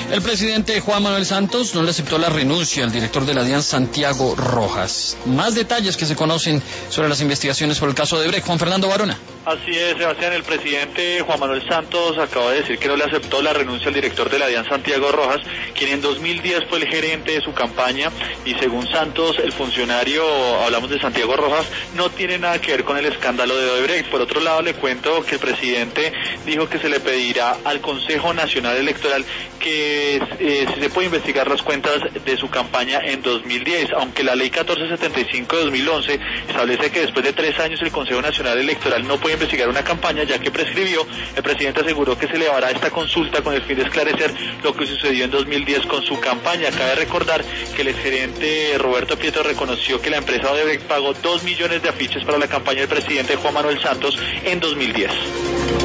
El presidente Juan Manuel Santos no le aceptó la renuncia al director de la DIAN, Santiago Rojas. Más detalles que se conocen sobre las investigaciones por el caso de Odebrecht. Juan Fernando Barona. Así es, Sebastián, el presidente Juan Manuel Santos acaba de decir que no le aceptó la renuncia al director de la DIAN, Santiago Rojas, quien en 2010 fue el gerente de su campaña, y según Santos, el funcionario, hablamos de Santiago Rojas, no tiene nada que ver con el escándalo de Odebrecht. Por otro lado, le cuento que el presidente dijo que se le pedirá al Consejo Nacional Electoral que se puede investigar las cuentas de su campaña en 2010, aunque la ley 1475 de 2011 establece que después de 3 años el Consejo Nacional Electoral no puede investigar una campaña ya que prescribió. El presidente aseguró que se elevará esta consulta con el fin de esclarecer lo que sucedió en 2010 con su campaña. Cabe recordar que el exgerente Roberto Pietro reconoció que la empresa Odebrecht pagó 2 millones de afiches para la campaña del presidente Juan Manuel Santos en 2010.